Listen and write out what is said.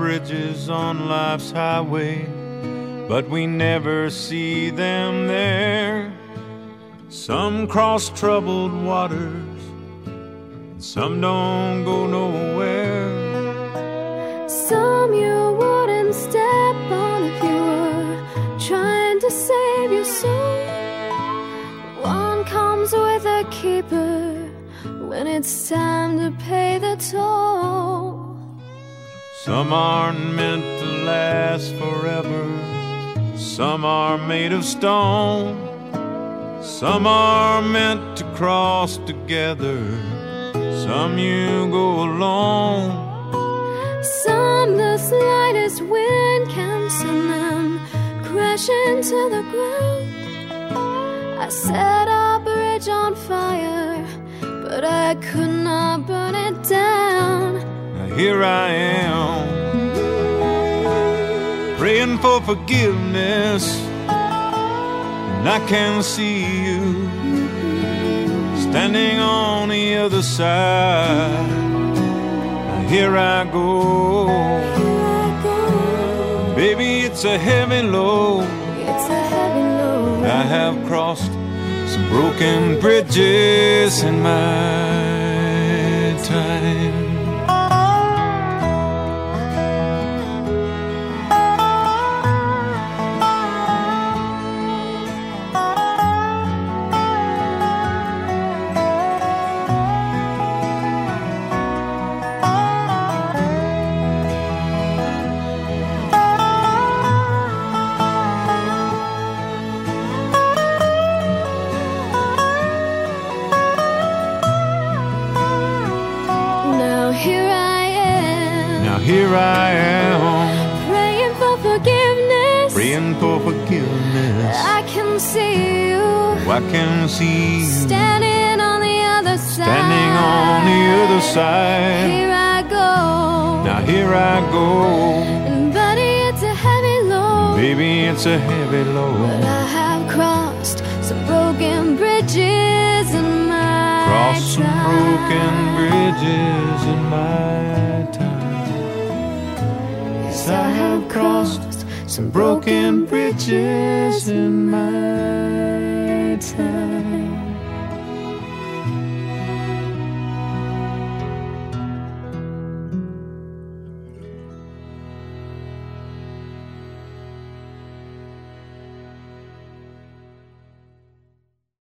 bridges on life's highway, but we never see them there. Some cross troubled waters, some don't go nowhere. Some you wouldn't step on if you were trying to save your soul. One comes with a keeper when it's time to pay the toll. Some aren't meant to last forever, some are made of stone. Some are meant to cross together, some you go alone. Some the slightest wind can send them crashing to the ground. I set our bridge on fire, but I could not burn it down. Now here I am, praying for forgiveness, and I can see you standing on the other side. Now here I go, baby, it's a heavy load. It's a heavy load. I have crossed some broken bridges in my time. Here I am, praying for forgiveness, praying for forgiveness. I can see you, I can see you standing on the other side. Standing on the other side. Here I go, now here I go. And buddy, it's a heavy load. Baby, it's a heavy load. But I have crossed some broken bridges in my Crossed some time. broken bridges in my time. Yes, I have crossed some broken bridges in my time.